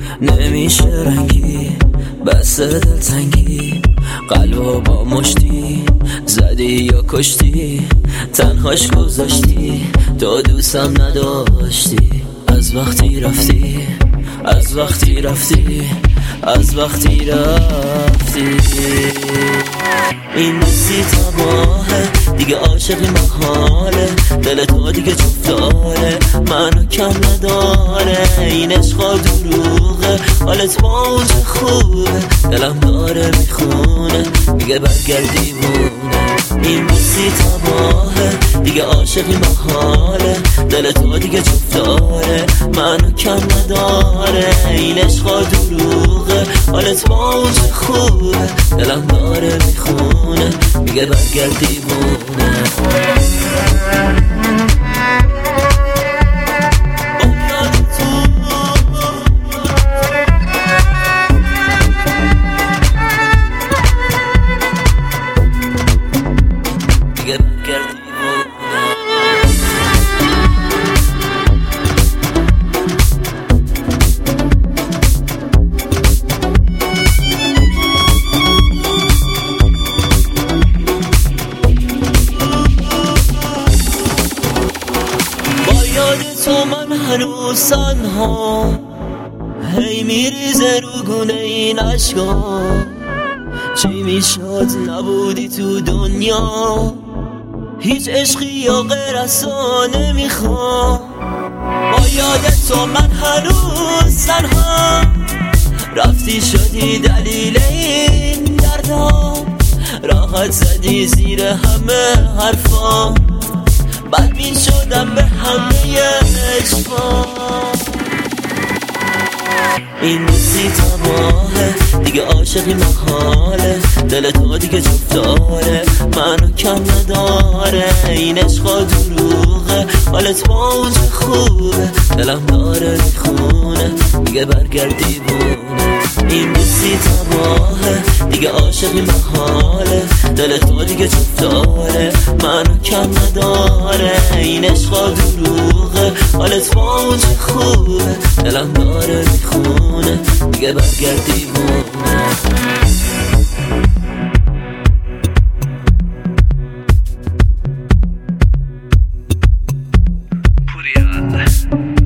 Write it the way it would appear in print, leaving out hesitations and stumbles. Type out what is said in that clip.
نمیشه رنگی بس دلتنگی، قلبو با مشتی زدی یا کشتی، تنهاش گذاشتی تو دوستم نداشتی. از وقتی رفتی، از وقتی رفتی، از وقتی رفتی. این دوستی تباهه دیگه، عاشقی محاله، دل تو دیگه جفتاره منو کم نداره. این عشقا دروغه، حالت با اونجا خوبه، دلم داره میخونه میگه برگرد دیوونه. این دوستی تباهه دیگه، عاشقی محاله، دل تو دیگه جفتاره منو کم نداره. این عشقا دروغه، حالت با اونجا خوبه، دلم داره میخونه میگه برگرد دیوونه. تو من هنوز تنها، هی میریزه رو گونه این عشقا. چی میشد نبودی تو دنیا، هیچ عشقی یا غیر از تو نمیخوام. با یاد تو من هنوز تنها، رفتی شدی دلیل این دردا، راحت زدی زیر همه حرفا، بدبین شدم به همه عشقا. این دوستی تباهه دیگه، عاشقی محاله، دل تو دیگه جفتاره منو کم نداره. این عشقا دروغه، حالت با اونجا خوبه، دلم داره میخونه میگه برگرد دیوونه. این دوستی تباهه دیگه، عاشقی محاله، دل تو دیگه جفتاره منو کم نداره. این عشقا دروغه، حالت با اونجا خوبه، دلم داره میخونه میگه برگرد دیوونه. Put it on.